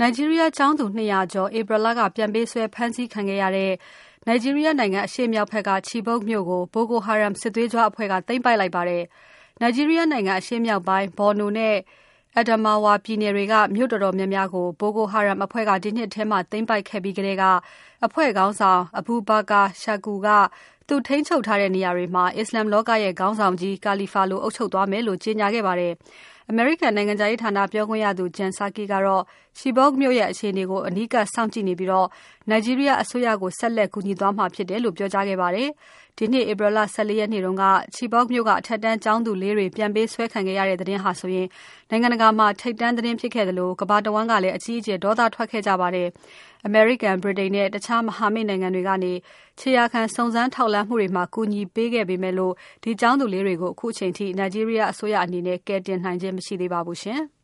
နိုင်ဂျီးရီးယားကျောင်းသူ200ကျော်ဧပြီလကပြန်ပေးဆွဲဖမ်းဆီးခံခဲ့ရတဲ့နိုင်ဂျီးရီးယားနိုင်ငံအရှေ့မြောက်ဘက်က Chibok မြို့ကို Boko Haram စစ်သွေးကြွအဖွဲ့ကသိမ်းပိုက်လိုက်ပါတယ်။ နိုင်ဂျီးရီးယားနိုင်ငံအရှေ့မြောက်ပိုင်း Borno နဲ့ Adamawa ပြည်နယ်တွေကမြို့တော်တော်များများကို Boko Haram အဖွဲ့ကဒီနှစ်ထဲမှာသိမ်းပိုက်ခဲ့ပြီးကတည်းက အဖွဲ့ခေါင်းဆောင် Abu Bakar Shakau ကသူထိန်းချုပ်ထားတဲ့နေရာတွေမှာ အစ္စလာမ်လောကရဲ့ခေါင်းဆောင်ကြီး Khalifa လိုအုပ်ချုပ်သွားမယ်လို့ကြေညာခဲ့ပါတယ်။ အမေရိကန်နိုင်ငံခြားရေးဌာနပြောခွင့်ရသူ Jen Psaki ကတော့ Chibok မြို့ရဲ့အခြေအနေကိုအနီးကပ်စောင့်ကြည့်နေပြီးနိုင်ဂျီးရီးယားအစိုးရကိုဆက်လက်ကူညီသွားမှာဖြစ်တယ်လို့ပြောကြားခဲ့ပါတယ်။ ဒီနှစ်ဧပြီလ 14 ရက်နေ့တုန်းက Chibok မြို့ကအထက်တန်းကျောင်းသူ 4 တွေပြန်ပေးဆွဲခံခဲ့ရတဲ့သတင်းဟာဆိုရင်နိုင်ငံတကာမှာထိပ်တန်းသတင်းဖြစ်ခဲ့သလို ကမ္ဘာတဝန်းကလည်းအကြီးအကျယ်ဒေါသထွက်ခဲ့ကြပါတယ်။ အမေရိကန်၊ ဗြိတိန်နဲ့တခြားမဟာမိတ်နိုင်ငံတွေကနေ ခြေရာခံစုံစမ်းထောက်လှမ်းမှုတွေမှာကူညီပေးခဲ့ပေမဲ့ ဒီကျောင်းသူ 4 တွေကိုအခုအချိန်အထိနိုင်ဂျီးရီးယားအစိုးရအနေနဲ့ကယ်တင်နိုင်ခြင်းမရှိသေးပါဘူး။